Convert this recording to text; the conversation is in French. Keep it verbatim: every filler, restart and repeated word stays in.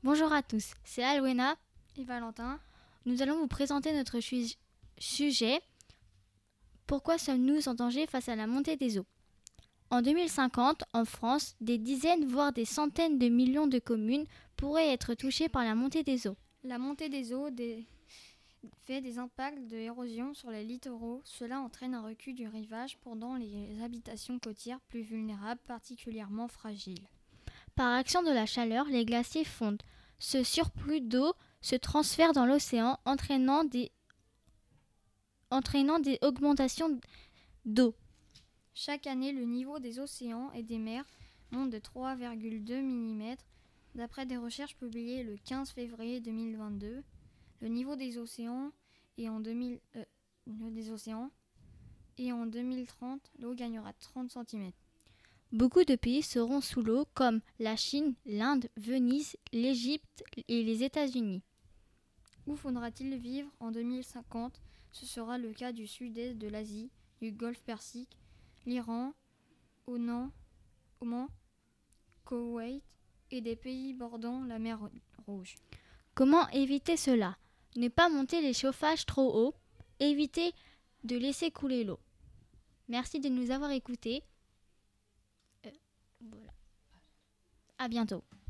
Bonjour à tous, c'est Alwena et Valentin. Nous allons vous présenter notre chu- sujet « Pourquoi sommes-nous en danger face à la montée des eaux ?» En deux mille cinquante, en France, des dizaines voire des centaines de millions de communes pourraient être touchées par la montée des eaux. La montée des eaux des... fait des impacts de érosion sur les littoraux. Cela entraîne un recul du rivage pendant les habitations côtières plus vulnérables, particulièrement fragiles. Par action de la chaleur, les glaciers fondent. Ce surplus d'eau se transfère dans l'océan, entraînant des, entraînant des augmentations d'eau. Chaque année, le niveau des océans et des mers monte de trois virgule deux millimètres. D'après des recherches publiées le quinze février deux mille vingt-deux, le niveau des océans est en, deux mille, euh, des océans et en deux mille trente, l'eau gagnera trente centimètres. Beaucoup de pays seront sous l'eau comme la Chine, l'Inde, Venise, l'Égypte et les États-Unis. Où faudra-t-il vivre en deux mille cinquante ? Ce sera le cas du sud-est de l'Asie, du golfe Persique, l'Iran, Oman, Oman, Koweït et des pays bordant la mer Rouge. Comment éviter cela ? Ne pas monter les chauffages trop haut, éviter de laisser couler l'eau. Merci de nous avoir écoutés. Euh, voilà. À bientôt.